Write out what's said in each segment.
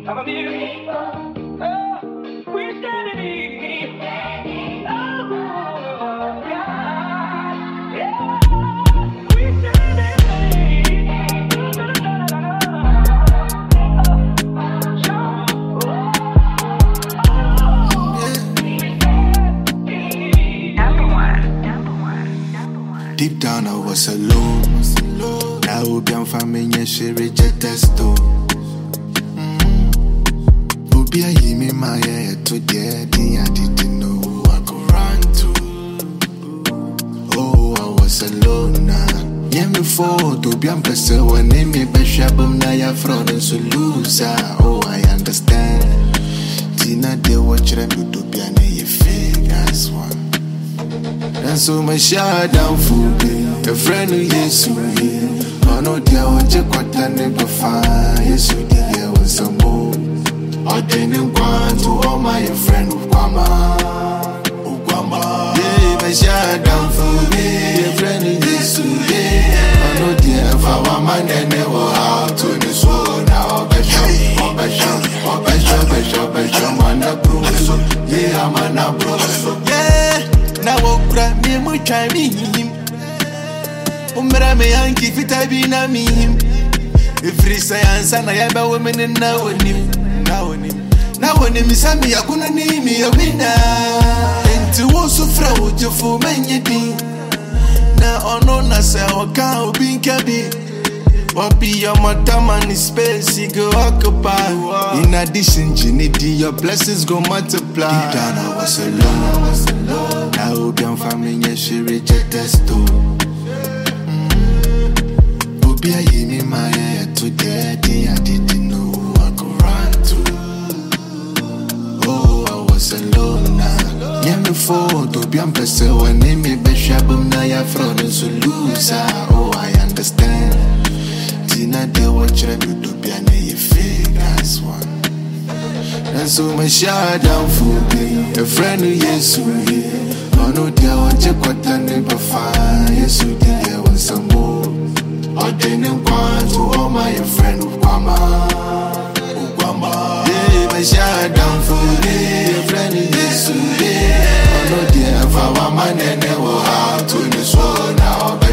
Deep down I was alone. Now I'll be on family, she reject testo. Obi a me my head to the I didn't know who I could run to. Oh, I was alone now. Yeah, me for to be on person when name me be shabum na ya fraud and so loser. Oh, I understand. Tina they watch them you to be an a fake ass one. And so my shot down for a friend who yes who I know they want to cut the neighbor fire. Yes, who dear was some more. I didn't want to all my friend Ukwama. Yeah, my shot down for a friend who yes who I know they for one man and never out to the soul. Now I shall, man, a bro. Yeah, I'm a bro. Na wokura me mu twa me him umra me yanki fita bi na me him ifri say ansa na ya ba women na wonim sami yakuna ni mi yawina enti wo so fra wo jefo menye din na ono na say oka obi nkabi Obi your mother man is space you go occupy. In addition, Ginny, your blessings go multiply. Deep down I was alone. Now I'll be on family, she reject testo. Obi a me my head to the I didn't know who I could run to. Oh, I was alone now. Yeah, me for to be on person when name me be shabum na ya fraud and so loser. Oh, I understand. Tina they watch them you to be an a fake ass one. And so my shot down for a friend who yes who I know they want to cut the neighbor fire. Yes who there was some more. I didn't want to all my friend Ukwama. Yeah, my shot down for a friend who yes who I know they for one man and never out to the soul. Now I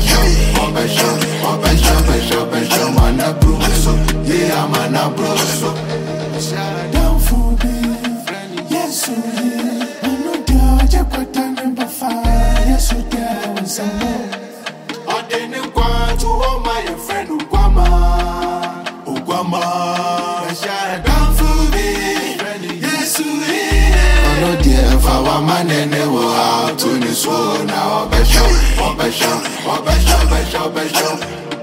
shall, man, a bro. Yeah, I'm a bro. Down for me, yes, so yeah. I know that you got the number 5. Yes, so there was some more. I didn't want to all my friend Ukwama. Down for me, yes, so yeah. I know there for one man and never out to this world. Now I shall.